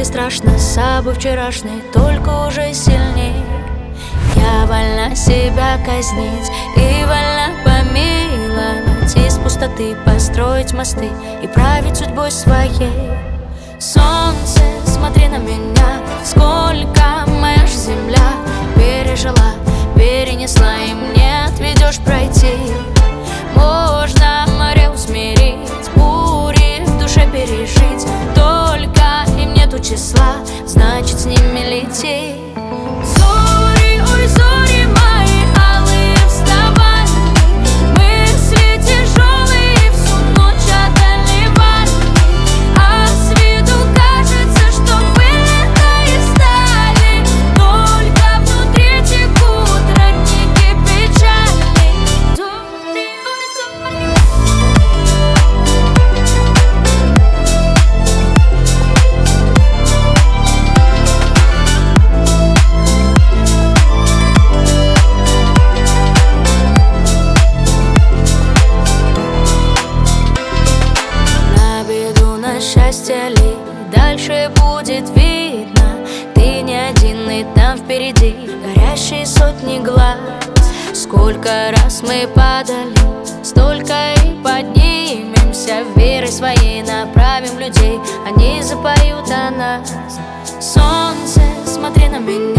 страшно, с собой вчерашней, только уже сильней. Я вольна себя казнить и вольна помиловать, из пустоты построить мосты и править судьбой своей. Солнце, смотри на меня, сколько моя ж земля пережила, перенесла, и мне отведешь пройти. Можно море усмирить, бури в душе пережить, только им нету числа, значит с ними лети. Зори, ой, зори мои алые, вставай, мысли тяжелые всю ночь одолевали, а с виду кажется, что вылитые стали, только внутри текут родники печали. Зори, ой, зори. Счастье ли дальше будет видно? Ты не один, и там впереди горящие сотни глаз. Сколько раз мы падали, столько и поднимемся. Верой своей направим людей, они запоют о нас. Солнце, смотри на меня.